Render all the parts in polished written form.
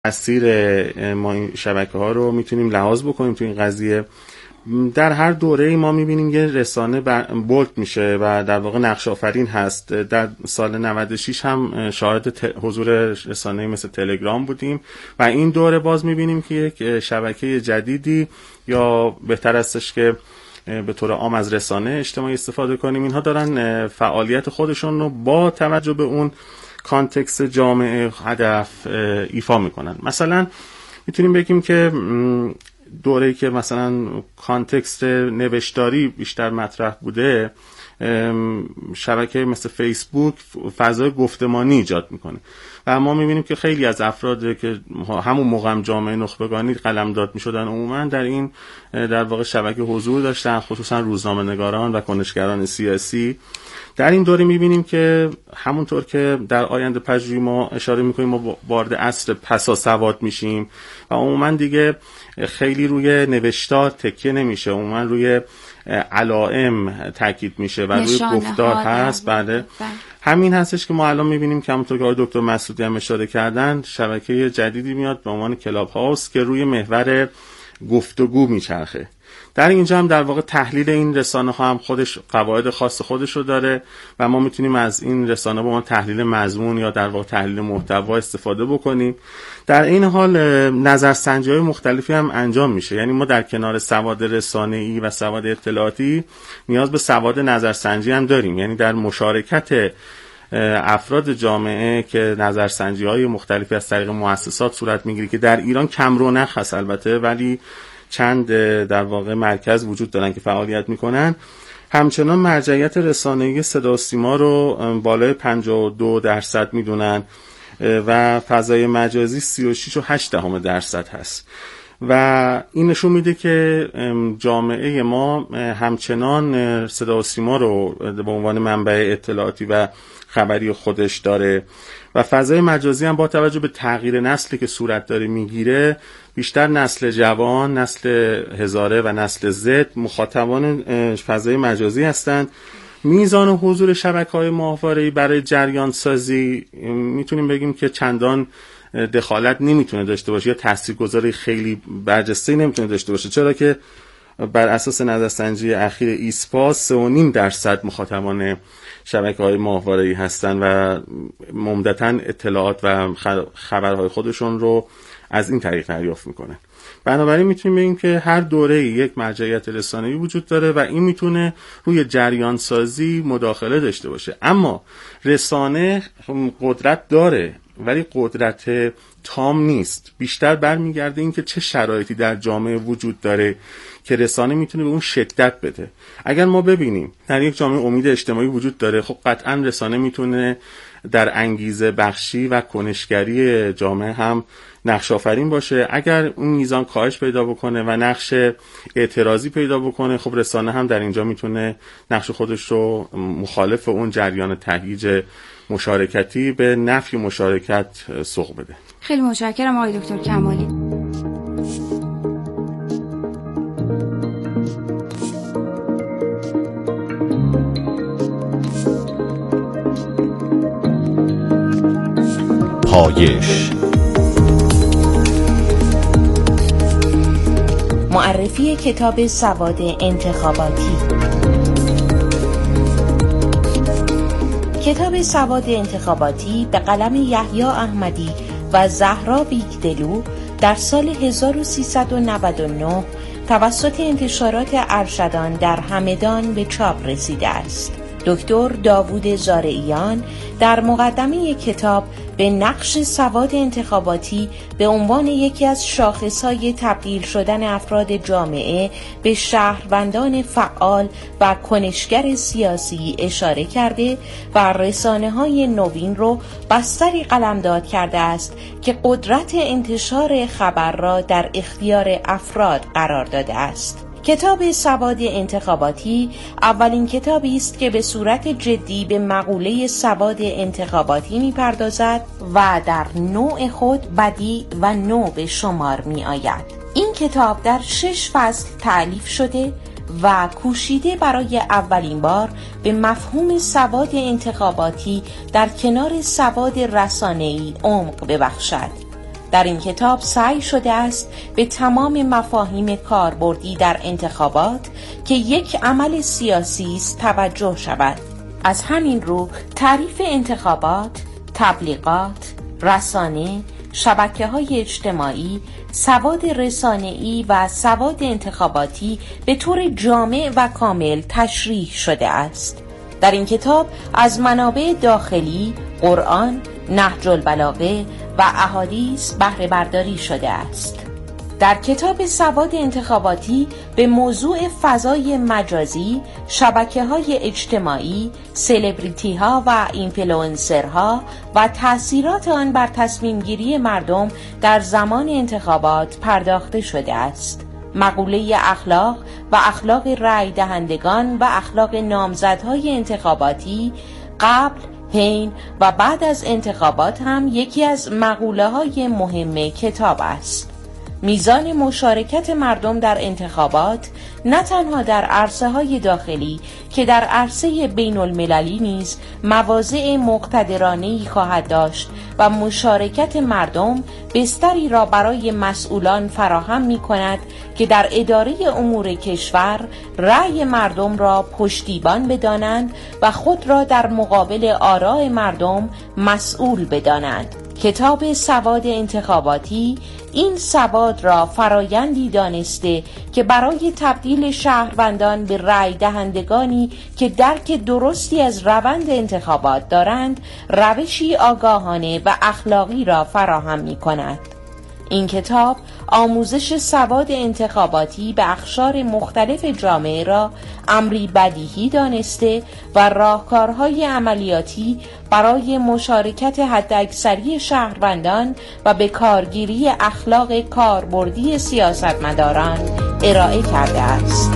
تاثیر ما این شبکه‌ها رو میتونیم لحاظ بکنیم تو این قضیه. در هر دوره‌ای ما می‌بینیم یه رسانه بولد میشه و در واقع نقش آفرین هست. در سال 96 هم شاهد حضور رسانه‌ای مثل تلگرام بودیم و این دوره باز می‌بینیم که یک شبکه جدیدی، یا بهتر استش که به طور عام از رسانه اجتماعی استفاده کنیم، اینها دارن فعالیت خودشون رو با توجه به اون کانتکست جامعه هدف ایفا میکنن. مثلا میتونیم بگیم که دوره‌ای که مثلا کانتکست نوشتاری بیشتر مطرح بوده، شبکه مثل فیسبوک فضای گفتمانی ایجاد میکنه و ما میبینیم که خیلی از افراد که همون موقع هم جامعه نخبگانی قلمداد میشدن عموما در این در واقع شبکه حضور داشتن، خصوصا روزنامه‌نگاران و کنشگران سیاسی. در این دوره میبینیم که همونطور که در آینده پژوهی ما اشاره میکنیم، ما وارد عصر پسا سواد میشیم و عموما دیگه خیلی روی نوشتار تکیه نمیشه، عموما روی علائم تاکید میشه و روی گفتار هست. بعد همین هستش که ما الان میبینیم که همونطور که آقای دکتر مسعودی هم اشاره کردن، شبکه جدیدی میاد به عنوان کلاب هاوس که روی محور گفتگو میچرخه. در اینجا هم در واقع تحلیل این رسانه ها هم خودش قواعد خاص خودش رو داره و ما میتونیم از این رسانه با عنوان تحلیل مضمون یا در واقع تحلیل محتوا استفاده بکنیم. در این حال نظرسنجی‌های مختلفی هم انجام میشه، یعنی ما در کنار سواد رسانه‌ای و سواد اطلاعاتی نیاز به سواد نظرسنجی هم داریم، یعنی در مشارکت افراد جامعه که نظرسنجی‌های مختلفی از طریق مؤسسات صورت میگیره که در ایران کم رونق هست البته، ولی چند در واقع مرکز وجود دارن که فعالیت میکنن. همچنان مرجعیت رسانه‌ای صدا و سیما رو بالای 52% میدونن و فضای مجازی 36.8% هست و این نشون میده که جامعه ما همچنان صدا و سیما رو به عنوان منبع اطلاعاتی و خبری خودش داره و فضای مجازی هم با توجه به تغییر نسلی که صورت داره میگیره، بیشتر نسل جوان، نسل هزاره و نسل زد مخاطبان فضای مجازی هستند. میزان حضور شبکه‌های ماهواره‌ای برای جریان سازی میتونیم بگیم که چندان دخالت نمیتونه داشته باشه یا تاثیرگذاری خیلی برجسته‌ای نمیتونه داشته باشه، چرا که بر اساس نظرسنجی اخیر ایسپا 3.5% مخاطبان شبکه‌های ماهواره‌ای هستن و عمدتاً اطلاعات و خبرهای خودشون رو از این طریق دریافت میکنن. بنابراین میتونیم بگیم که هر دوره‌ای یک مرجعیت رسانه‌ای وجود داره و این میتونه روی جریان سازی مداخله داشته باشه. اما رسانه قدرت داره ولی قدرت تام نیست، بیشتر برمیگرده این که چه شرایطی در جامعه وجود داره که رسانه میتونه به اون شدت بده. اگر ما ببینیم در یک جامعه امید اجتماعی وجود داره، خب قطعا رسانه میتونه در انگیزه بخشی و کنشگری جامعه هم نقش آفرین باشه. اگر اون میزان کاهش پیدا بکنه و نقش اعتراضی پیدا بکنه، خب رسانه هم در اینجا میتونه نقش خودش رو مخالف اون جریان تهییج مشارکتی به نفی مشارکت سوق بده. خیلی متشکرم آقای دکتر کمالی. پایش معرفی کتاب سواد انتخاباتی. کتاب سواد انتخاباتی به قلم یحیی احمدی و زهرا بیگدلو در سال 1399 توسط انتشارات ارشدان در همدان به چاپ رسیده است. دکتر داوود زارعیان در مقدمه کتاب به نقش سواد انتخاباتی به عنوان یکی از شاخصهای تبدیل شدن افراد جامعه به شهروندان فعال و کنشگر سیاسی اشاره کرده و رسانه‌های نوین رو بستری قلمداد کرده است که قدرت انتشار خبر را در اختیار افراد قرار داده است. کتاب سواد انتخاباتی اولین کتابی است که به صورت جدی به مقوله سواد انتخاباتی می‌پردازد و در نوع خود بدیع و نو به شمار می‌آید. این کتاب در 6 فصل تألیف شده و کوشیده برای اولین بار به مفهوم سواد انتخاباتی در کنار سواد رسانه‌ای عمق ببخشد. در این کتاب سعی شده است به تمام مفاهیم کاربردی در انتخابات که یک عمل سیاسی است توجه شود. از همین رو تعریف انتخابات، تبلیغات، رسانه، شبکه‌های اجتماعی، سواد رسانه‌ای و سواد انتخاباتی به طور جامع و کامل تشریح شده است. در این کتاب از منابع داخلی، قرآن، نهج البلاغه و احادیث بهره برداری شده است. در کتاب سواد انتخاباتی به موضوع فضای مجازی، شبکه‌های اجتماعی، سلبریتی‌ها و اینفلوئنسرها و تأثیرات آن بر تصمیم گیری مردم در زمان انتخابات پرداخته شده است. مقوله اخلاق و اخلاق رای دهندگان و اخلاق نامزدهای انتخاباتی قبل، حین و بعد از انتخابات هم یکی از مقوله‌های مهم کتاب است. میزان مشارکت مردم در انتخابات نه تنها در عرصه‌های داخلی که در عرصه بین المللی نیز مواضع مقتدرانه‌ای خواهد داشت و مشارکت مردم بستری را برای مسئولان فراهم می‌کند که در اداره امور کشور رأی مردم را پشتیبان بدانند و خود را در مقابل آراء مردم مسئول بدانند. کتاب سواد انتخاباتی این سواد را فرایندی دانسته که برای تبدیل شهروندان به رای دهندگانی که درک درستی از روند انتخابات دارند، روشی آگاهانه و اخلاقی را فراهم می کند. این کتاب آموزش سواد انتخاباتی به اقشار مختلف جامعه را امری بدیهی دانسته و راهکارهای عملیاتی برای مشارکت حداکثری شهروندان و به کارگیری اخلاق کاربردی سیاستمداران ارائه کرده است.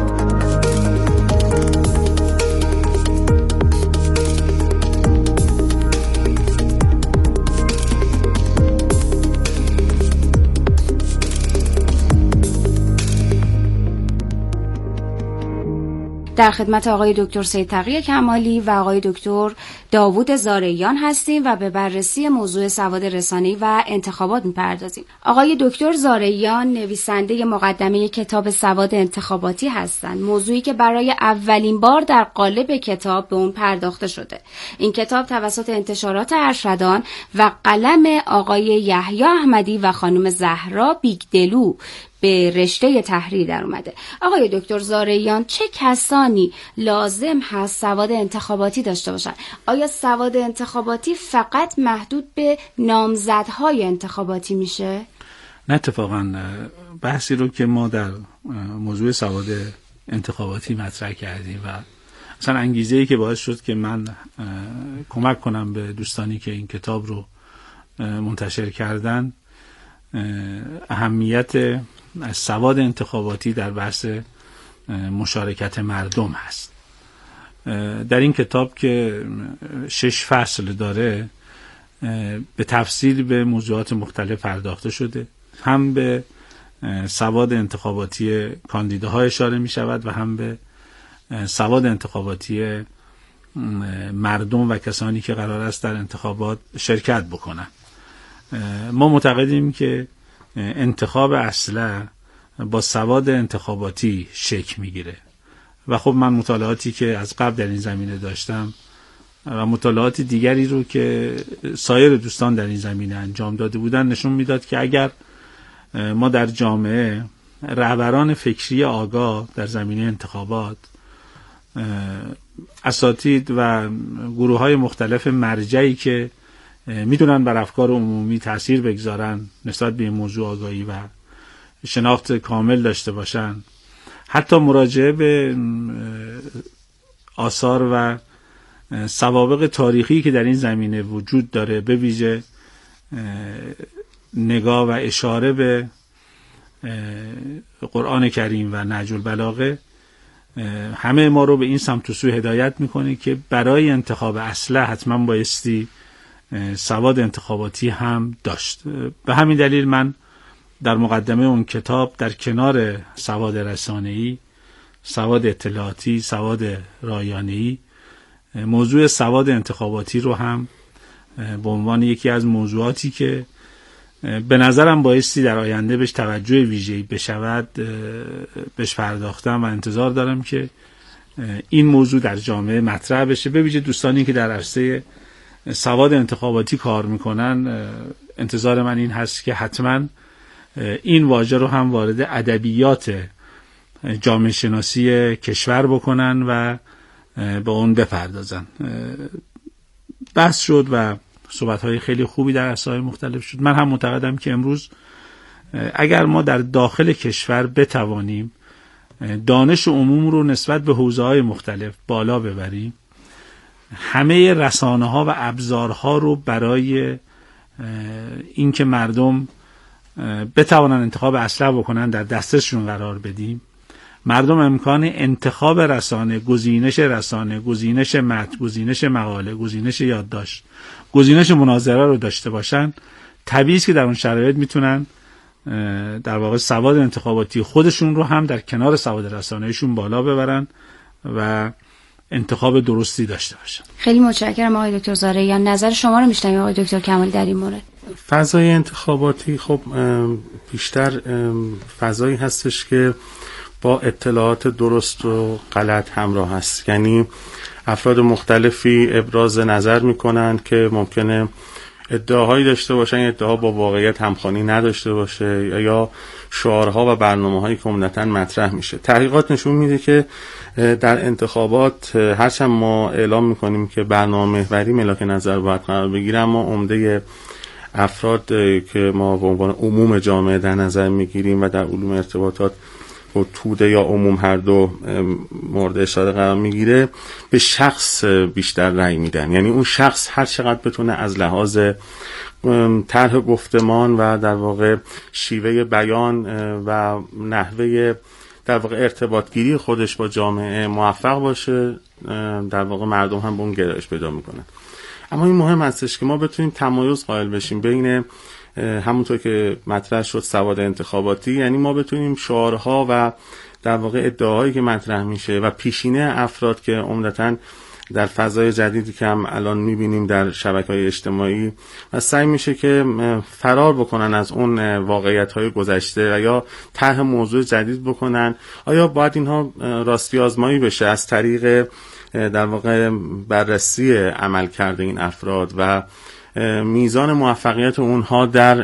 در خدمت آقای دکتر سید تقی کمالی و آقای دکتر داوود زارعیان هستیم و به بررسی موضوع سواد رسانه‌ای و انتخابات می‌پردازیم. آقای دکتر زارعیان نویسنده مقدمه کتاب سواد انتخاباتی هستند، موضوعی که برای اولین بار در قالب کتاب به اون پرداخته شده. این کتاب توسط انتشارات ارشدان و قلم آقای یحیی احمدی و خانم زهرا بیگدلو به رشته تحریر در اومده. آقای دکتر زارعیان، چه کسانی لازم هست سواد انتخاباتی داشته باشن؟ آیا سواد انتخاباتی فقط محدود به نامزدهای انتخاباتی میشه؟ نه، اتفاقا بحثی رو که ما در موضوع سواد انتخاباتی مطرح کردیم و اصلا انگیزه‌ای که باعث شد که من کمک کنم به دوستانی که این کتاب رو منتشر کردن، اهمیت از سواد انتخاباتی در بحث مشارکت مردم هست. در این کتاب که 6 فصل داره به تفصیل به موضوعات مختلف پرداخته شده، هم به سواد انتخاباتی کاندیداها اشاره می شود و هم به سواد انتخاباتی مردم و کسانی که قرار است در انتخابات شرکت بکنن. ما معتقدیم که انتخاب اسلحه با سواد انتخاباتی شکل میگیره و خب من مطالعاتی که از قبل در این زمینه داشتم و مطالعات دیگری رو که سایر دوستان در این زمینه انجام داده بودن نشون میداد که اگر ما در جامعه رهبران فکری آگاه در زمینه انتخابات، اساتید و گروه‌های مختلف مرجعی که میتونن بر افکار عمومی تأثیر بگذارن، نسبت به این موضوع آگاهی و شناخت کامل داشته باشن، حتی مراجعه به آثار و سوابق تاریخی که در این زمینه وجود داره، به ویژه نگاه و اشاره به قرآن کریم و نهج البلاغه، همه ما رو به این سمت و سو هدایت میکنه که برای انتخاب اسلحه حتما بایستی سواد انتخاباتی هم داشت. به همین دلیل من در مقدمه اون کتاب در کنار سواد رسانه‌ای، سواد اطلاعاتی، سواد رایانه‌ای، موضوع سواد انتخاباتی رو هم به عنوان یکی از موضوعاتی که به نظرم بایستی در آینده بهش توجه ویژه‌ای بشود، بهش پرداختم و انتظار دارم که این موضوع در جامعه مطرح بشه، به ویژه دوستانی که در عرصه سواد انتخاباتی کار میکنن. انتظار من این هست که حتما این واژه رو هم وارد ادبیات جامعه شناسی کشور بکنن و به اون بپردازن. بحث شد و صحبت‌های خیلی خوبی در عرصه‌های مختلف شد. من هم معتقدم که امروز اگر ما در داخل کشور بتوانیم دانش عموم رو نسبت به حوزه‌های مختلف بالا ببریم، همه رسانه‌ها و ابزارها رو برای اینکه مردم بتوانن انتخاب اصلح بکنن در دسترسشون قرار بدیم، مردم امکان انتخاب رسانه، گزینش رسانه، گزینش متن، گزینش مقاله، گزینش یادداشت، گزینش مناظره رو داشته باشن، طبیعیه که در اون شرایط میتونن در واقع سواد انتخاباتی خودشون رو هم در کنار سواد رسانه‌ایشون بالا ببرن و انتخاب درستی داشته باشن. خیلی متشکرم آقای دکتر زارعیان. نظر شما رو میشنویم آقای دکتر کمالی در این مورد. فضای انتخاباتی خب بیشتر فضایی هستش که با اطلاعات درست و غلط همراه هست، یعنی افراد مختلفی ابراز نظر میکنن که ممکنه ادعاهایی داشته باشن، ادعاها با واقعیت همخوانی نداشته باشه، یا شعارها و برنامه‌هایی که عمدتاً مطرح میشه. تحقیقات نشون میده که در انتخابات هرچند ما اعلام میکنیم که برنامه محوری ملاک نظر باید قرار بگیره، اما عمده افراد که ما به عنوان عموم جامعه در نظر میگیریم و در علوم ارتباطات و توده یا عموم هر دو مورد اشاره قرار میگیره، به شخص بیشتر رأی میدن. یعنی اون شخص هر چقدر بتونه از لحاظ طرح گفتمان و در واقع شیوه بیان و نحوه در واقع ارتباط گیری خودش با جامعه موفق باشه، در واقع مردم هم به اون گرایش پیدا میکنن. اما این مهم هستش که ما بتونیم تمایز قائل بشیم بین همونطور که مطرح شد سواد انتخاباتی، یعنی ما بتونیم شعارها و در واقع ادعاهایی که مطرح میشه و پیشینه افراد که عمدتاً در فضای جدیدی که هم الان میبینیم در شبکه‌های اجتماعی و سعی میشه که فرار بکنن از اون واقعیت‌های گذشته و یا طرح موضوع جدید بکنن. آیا باید اینها راستی آزمایی بشه از طریق در واقع بررسی عمل کرده این افراد و میزان موفقیت اونها در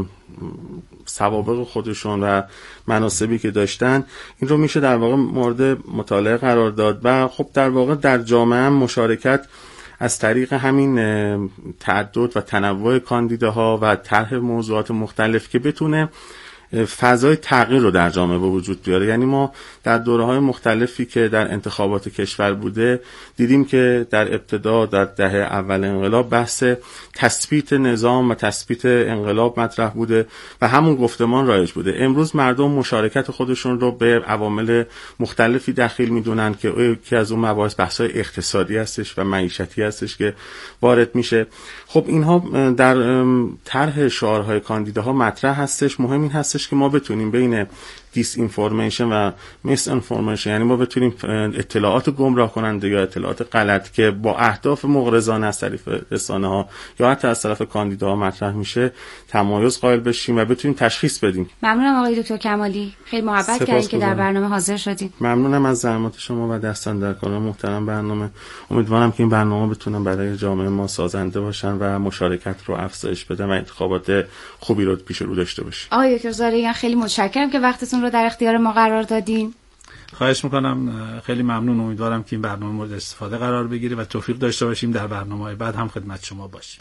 سوابق خودشون و مناصبی که داشتن، این رو میشه در واقع مورد مطالعه قرار داد و خب در واقع در جامعه هم مشارکت از طریق همین تعدد و تنوع کاندیداها و طرح موضوعات مختلف که بتونه فضای تغییر رو در جامعه به وجود بیاره. یعنی ما در دوره‌های مختلفی که در انتخابات کشور بوده دیدیم که در ابتدا در دهه اول انقلاب بحث تثبیت نظام و تثبیت انقلاب مطرح بوده و همون گفتمان رایج بوده. امروز مردم مشارکت خودشون رو به عوامل مختلفی دخیل میدونن که یکی از اون مباحث بحث‌های اقتصادی هستش و معیشتی هستش که وارد میشه. خب اینها در طرح شعارهای کاندیداها مطرح هستش. مهم این هستش که ما بتونیم بین دیس اینفورمیشن و میس اینفورمیشن، یعنی ما بتونیم اطلاعات گمراه کننده یا اطلاعات غلط که با اهداف مغرضانه از طرف رسانه‌ها یا حتی از طرف کاندیداها مطرح میشه تمایز قائل بشیم و بتونیم تشخیص بدیم. ممنونم آقای دکتر کمالی، خیلی محبت کردید که در برنامه حاضر شدید. ممنونم از زحمات شما و دستان در کار محترم برنامه. امیدوارم که این برنامه بتونن برای جامعه ما سازنده باشن و مشارکت رو افزایش بدن و انتخابات خوبی رو پیش رو داشته باشیم. آقای دکتر زارعیان خیلی متشکرم که وقتتون رو در اختیار ما قرار دادین. خواهش میکنم، خیلی ممنون. امیدوارم که این برنامه مورد استفاده قرار بگیره و توفیق داشته باشیم در برنامه‌های بعد هم خدمت شما باشیم.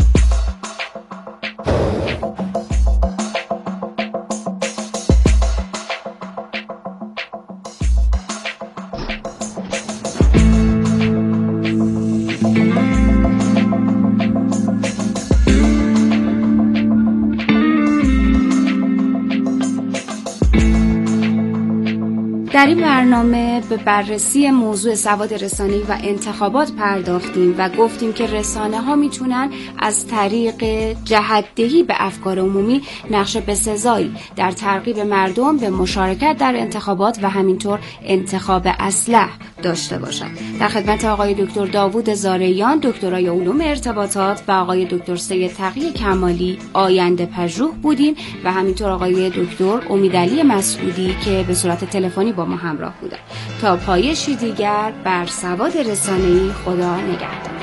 در این برنامه به بررسی موضوع سواد رسانه‌ای و انتخابات پرداختیم و گفتیم که رسانه‌ها میتونن از طریق جهت‌دهی به افکار عمومی نقش بسزایی در ترغیب مردم به مشارکت در انتخابات و همینطور انتخاب اصلح داشته باشند. در خدمت آقای دکتر داوود زارعیان، دکترای علوم ارتباطات و آقای دکتر سید تقی کمالی، آینده پژوه بودیم و همینطور آقای دکتر امیدعلی مسعودی که به صورت تلفنی با ما همراه بودن. تا پایشی دیگر بر سواد رسانه‌ای، خدا نگهدار.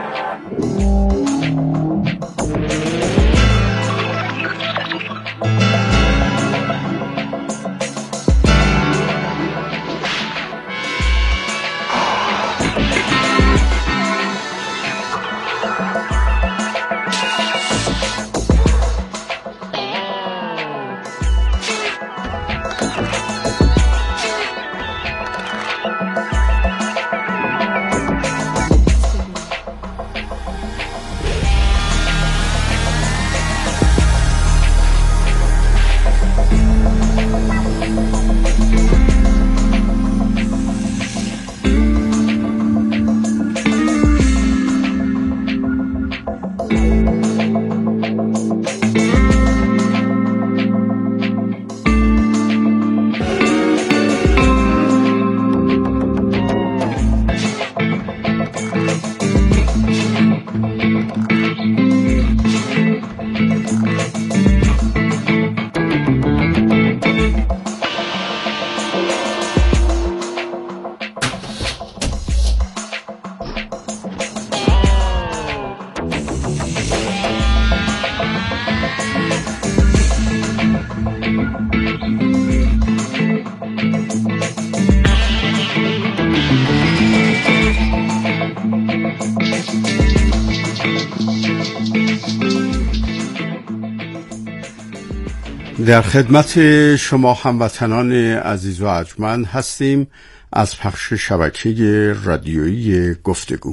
در خدمت شما هموطنان عزیز و ارجمند هستیم از پخش شبکه رادیویی گفتگو.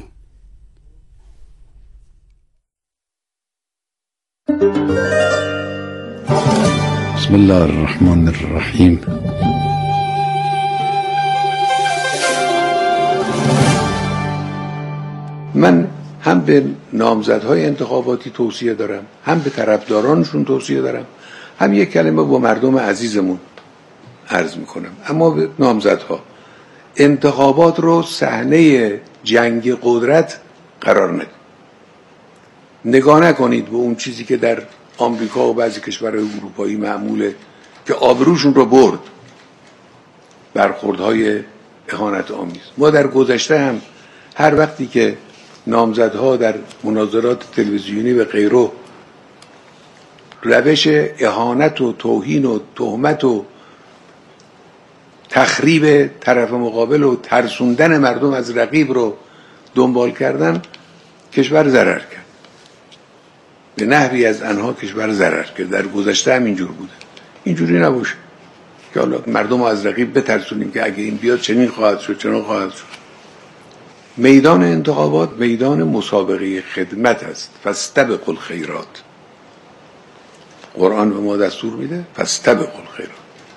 بسم الله الرحمن الرحیم. من هم به نامزدهای انتخاباتی توصیه دارم، هم به طرفدارانشون توصیه دارم، هم یک کلمه با مردم عزیزمون عرض میکنم. اما به نامزدها، انتخابات رو صحنه جنگ قدرت قرار ندید. نگاه نکنید به اون چیزی که در آمریکا و بعضی کشورهای اروپایی معموله که آبروشون رو برد، برخوردهای اهانت آمیز. ما در گذشته هم هر وقتی که نامزدها در مناظرات تلویزیونی و غیره روش اهانت و توهین و تهمت و تخریب طرف مقابل و ترسوندن مردم از رقیب رو دنبال کردن، کشور ضرر کرد. به نحوی از آنها کشور ضرر کرد. در گذشته هم اینجور بوده. اینجوری نباشه که حالا مردم رو از رقیب بترسونیم که اگه این بیاد چنین خواهد شد، چنان خواهد شد. میدان انتخابات میدان مسابقه خدمت است. فاستبقوا الخیرات. قرآن به ما دستور میده فاستبقوا الخیرات.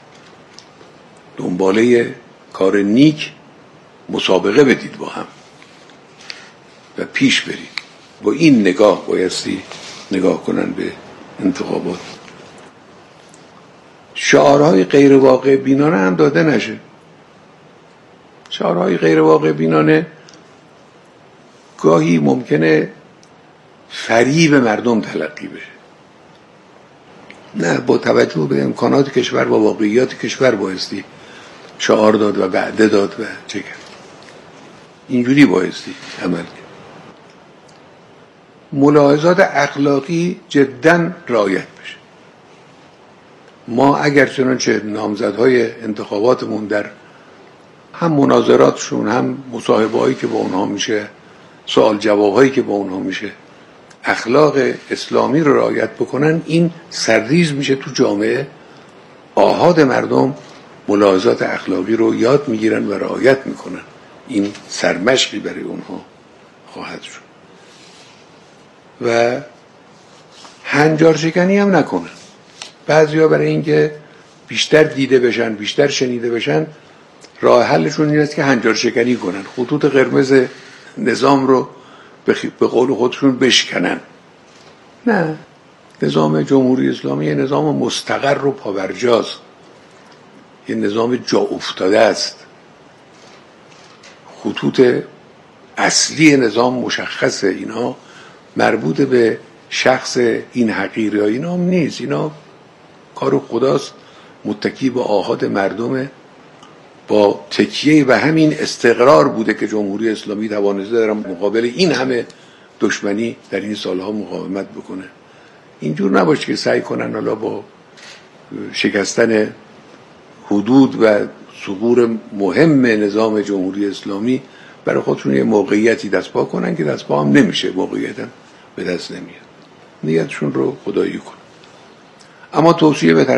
دنباله کار نیک مسابقه بدید با هم و پیش برید. با این نگاه بایستی نگاه کنن به انتخابات. شعارهای غیر واقع بینانه هم داده نشه. شعارهای غیر واقع بینانه گاهی ممکنه فریب مردم تلقی بشه. نه، با توجه به امکانات کشور و واقعیات کشور بایستی شعار داد و وعده داد و چه کرد. اینجوری بایستی عمل کرد. ملاحظات اخلاقی جداً رعایت بشه. ما اگر چنانچه نامزدهای انتخاباتمون در هم مناظراتشون، هم مصاحبه‌هایی که با اونها میشه، سوال جوابهایی که با اونها میشه، اخلاق اسلامی رو رعایت بکنن، این سرریز میشه تو جامعه. آحاد مردم ملاحظات اخلاقی رو یاد میگیرن و رعایت میکنن. این سرمشقی برای اونها خواهد شد. و هنجار شکنی هم نکنن. بعضیا برای اینکه بیشتر دیده بشن، بیشتر شنیده بشن، راه حلشون این است که هنجار شکنی کنن، خطوط قرمز نظام رو به قول خودشون بشکنن. نه، نظام جمهوری اسلامی یه نظام مستقر و پابرجاست، یه نظام جا افتاده است. خطوط اصلی نظام مشخصه، اینا مربوط به شخص این حقیر یا اینا هم نیست، اینا کار خداست، متکی به آحاد مردمه. با تکیه به همین استقرار بوده که جمهوری اسلامی توانسته در مقابل این همه دشمنی در این سالها مقاومت بکنه. اینجور نباشه که سعی کنن حالا با شکستن حدود و ثغور مهم نظام جمهوری اسلامی برای خودشون یه موقعیتی دست پا کنن که دست پا هم نمیشه، موقعیت هم به دست نمیاد. نیتشون رو خدایی کن. اما توصیه به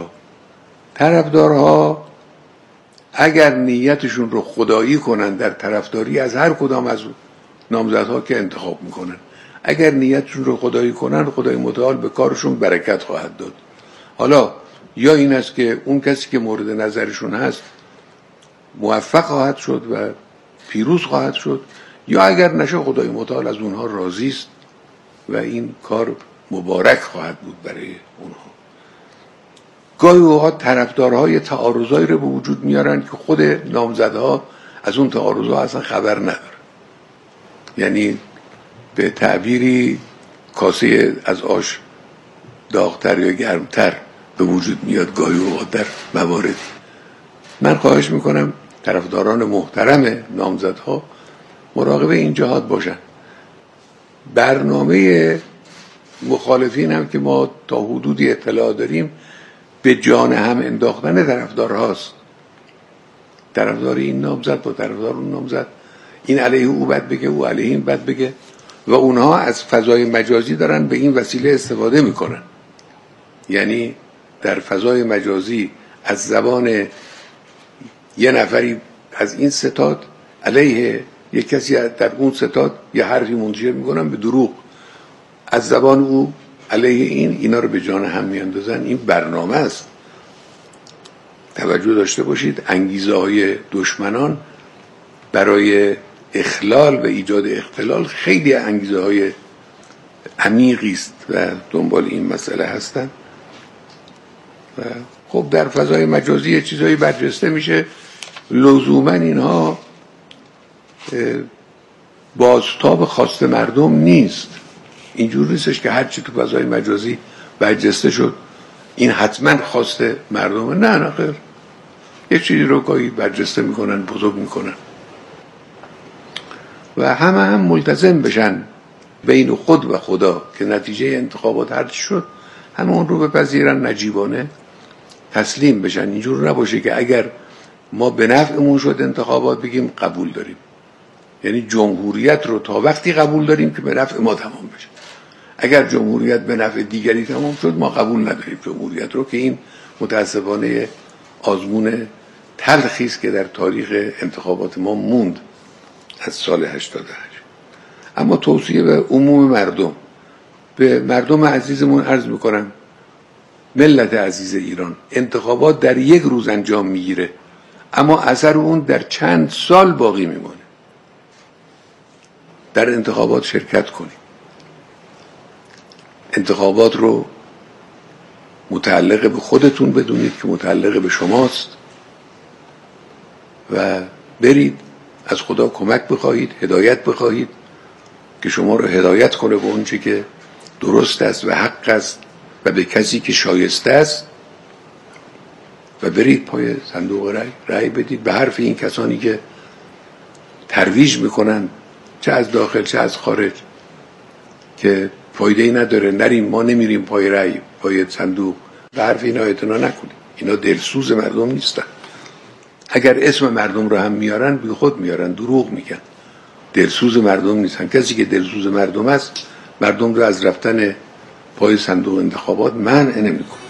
طرفدارها اگر نیتشون رو خدایی کنن در طرفداری از هر کدام از نامزدها که انتخاب میکنن، اگر نیتشون رو خدایی کنن، خدای متعال به کارشون برکت خواهد داد. حالا یا این است که اون کسی که مورد نظرشون هست موفق خواهد شد و پیروز خواهد شد، یا اگر نشه خدای متعال از اونها راضی است و این کار مبارک خواهد بود برای اونها. گاهی اوقات طرفدارهای تعارضایی رو به وجود میارن که خود نامزدها از اون تعارضها اصلا خبر نداره. یعنی به تعبیری کاسه از آش داغتر یا گرمتر به وجود میاد گاهی اوقات در مواردی. من خواهش میکنم طرفداران محترم نامزدها مراقب این جهات باشن. برنامه مخالفین هم که ما تا حدودی اطلاع داریم به جان هم انداختن طرفدارهاست. طرفدار این نامزد با طرفدار اون نامزد، این علیه او بد بگه، او علیه این بد بگه، و اونها از فضای مجازی دارن به این وسیله استفاده میکنن. یعنی در فضای مجازی از زبان یه نفری از این ستاد علیه یک کسی در اون ستاد یه حرفی منتشر میکنن به دروغ، از زبان او علیه اینا رو به جان هم میاندازن. این برنامه است. توجه داشته باشید، انگیزه های دشمنان برای اخلال و ایجاد اختلال خیلی انگیزه های عمیقی است و دنبال این مسئله هستن. و خب در فضای مجازی چیزایی برجسته میشه، لزوما اینها بازتاب خواست مردم نیست. اینجور نیستش که هرچی تو فضای مجازی برجسته شد این حتما خواست مردمه. نه خیر، یه چیزی رو گاهی برجسته میکنن، بزرگ میکنن و هم ملتزم بشن بین خود و خدا که نتیجه انتخابات هر چی شد همه اون رو بپذیرن، نجیبانه تسلیم بشن. اینجور نباشه که اگر ما به نفعمون شد انتخابات بگیم قبول داریم. یعنی جمهوریت رو تا وقتی قبول داریم که به نفع ما تمام بشه. اگر جمهوریت به نفع دیگری تمام شد ما قبول نداریم جمهوریت رو، که این متاسفانه آزمون تلخی است که در تاریخ انتخابات ما موند از سال 88. اما توصیه به عموم مردم، به مردم عزیزمون عرض میکنم، ملت عزیز ایران، انتخابات در یک روز انجام میگیره اما اثر اون در چند سال باقی میمونه. در انتخابات شرکت کنید، انتخابات رو متعلق به خودتون بدونید که متعلق به شماست و برید از خدا کمک بخواهید، هدایت بخواهید که شما رو هدایت کنه به اون چی که درست است و حق است و به کسی که شایسته است، و برید پای صندوق رأی بدید به حرف این کسانی که ترویج میکنن چه از داخل چه از خارج که فایده‌ای نداره، نریم، ما نمیریم پای رأی، پای صندوق. به حرف اینا اعتنا نکنید. اینا دلسوز مردم نیستن. اگر اسم مردم رو هم میارن بی خود میارن، دروغ میگن. دلسوز مردم نیستن. کسی که دلسوز مردم است مردم رو از رفتن پای صندوق انتخابات منع نمیکنه.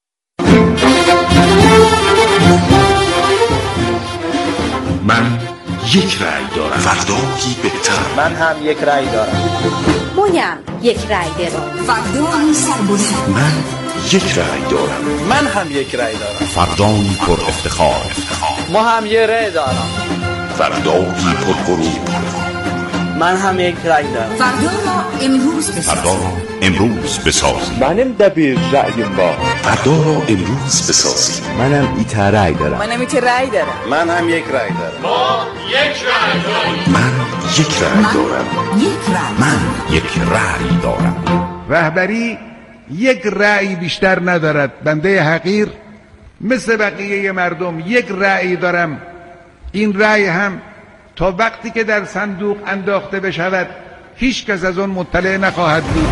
من یک رأی دارم. فردایی بهتر. من هم یک رأی دارم. منم یک رأی دارم. فردایی سربلند. من یک رأی دارم. من هم یک رأی دارم. فردایی پر افتخار. ما هم یک رأی دارم. فردایی پر غرور. من هم یک رأی دارم. فردا را امروز بسازیم. فردا را امروز بسازیم. منم دبیر رأیم با. فردا را امروز بسازیم. منم ایتا رأی دارم. منم ایتا رأی دارم. من هم یک رأی دارم. ما یک رأی داریم. من یک رأی دارم. من یک رأی دارم. رهبری یک رأی بیشتر ندارد. بنده حقیر مثل بقیه مردم یک رأی دارم. این رأی هم تا وقتی که در صندوق انداخته بشود هیچ کس از آن مطلع نخواهد بود.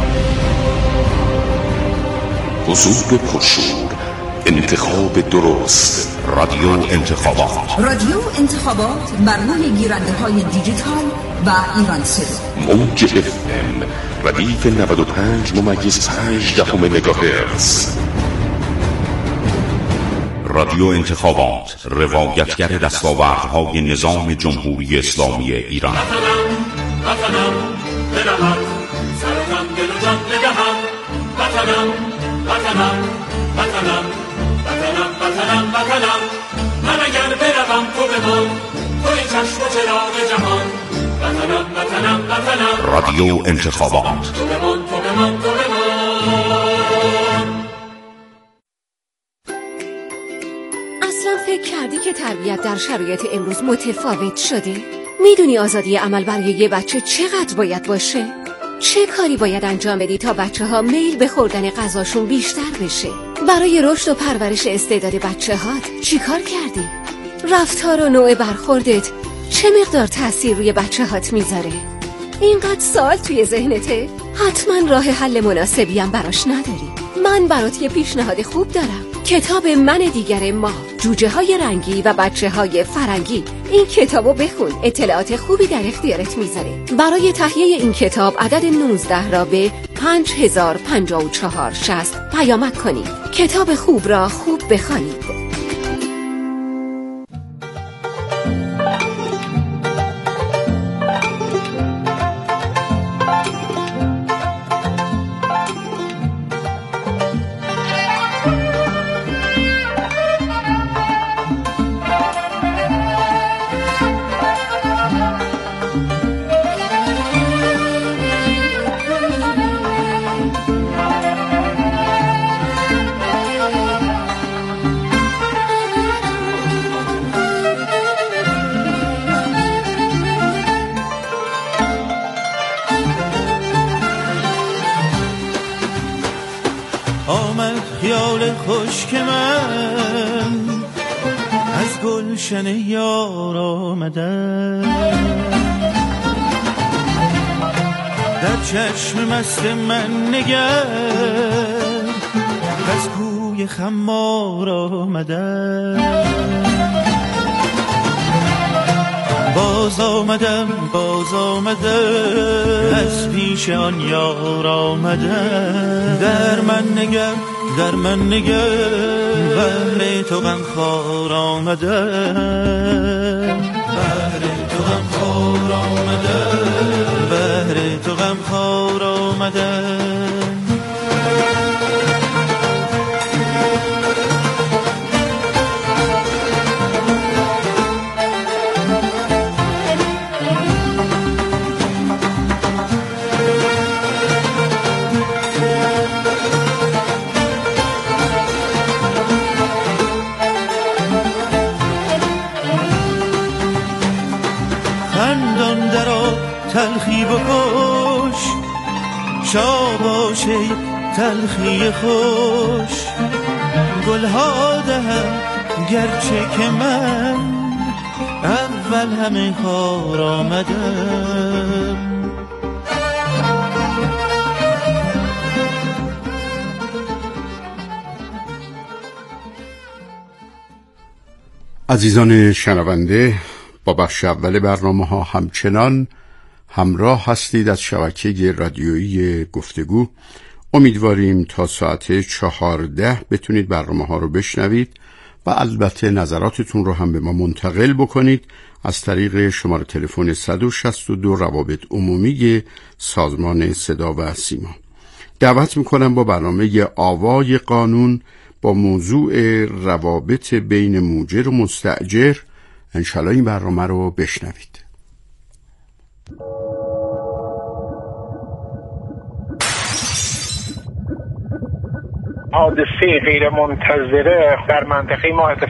حضور پرشور، انتخاب درست، رادیو انتخابات. رادیو انتخابات بر روی گیرنده‌های دیجیتال و ایران صدا. موج FM ردیف 95.5 مگاهرتز. رادیو انتخابات، روایتگر دستاوردهای نظام جمهوری اسلامی ایران. وطنم برود سرم دل و جان بدهم. وطنم وطنم وطنم وطنم وطنم وطنم. من اگر بروم تو بمان، توی چشم و چراغ جهان. وطنم وطنم وطنم. رادیو انتخابات. تو بمان تو بمان تو بمان. اصلا فکر کردی که تربیت در شرایط امروز متفاوت شده؟ میدونی آزادی عمل برای یه بچه چقدر باید باشه؟ چه کاری باید انجام بدی تا بچه ها میل به خوردن غذاشون بیشتر بشه؟ برای رشد و پرورش استعداد بچه هات چی کار کردی؟ رفتار و نوع برخوردت چه مقدار تأثیر روی بچه هات میذاره؟ اینقدر سوال توی ذهنته؟ حتما راه حل مناسبی هم براش نداری. من برات یه پیشنهاد خوب دارم. کتاب من دیگر ما، جوجه های رنگی و بچه های فرنگی. این کتابو بخون، اطلاعات خوبی در اختیارت میذاره. برای تهیه این کتاب عدد 19 را به 505460 پیامک کنید. کتاب خوب را خوب بخوانید. خشک من از گلشن یار آمدم، در چشم مست من نگر از کوی خمار آمدم. باز آمدم از پیش آن یار آمدم. در من نگر بهر تو غمخوار آمدم. بهر تو غمخوار آمدم. بهر تو غمخوار آمدم. تلخی بکش شاباش تلخی خوش، گلها دهم گرچه که من اول همه خار آمدم. عزیزان شنونده، با بخش اول برنامه ها همچنان همراه هستید از شبکه رادیویی گفتگو. امیدواریم تا ساعت 14 بتونید برنامه ها رو بشنوید و البته نظراتتون رو هم به ما منتقل بکنید از طریق شماره تلفن 162 روابط عمومی سازمان صدا و سیما. دعوت میکنم با برنامه آوای قانون با موضوع روابط بین موجر و مستأجر انشالله این برنامه رو بشنوید. حادثه غیر منتظره در منطقه ما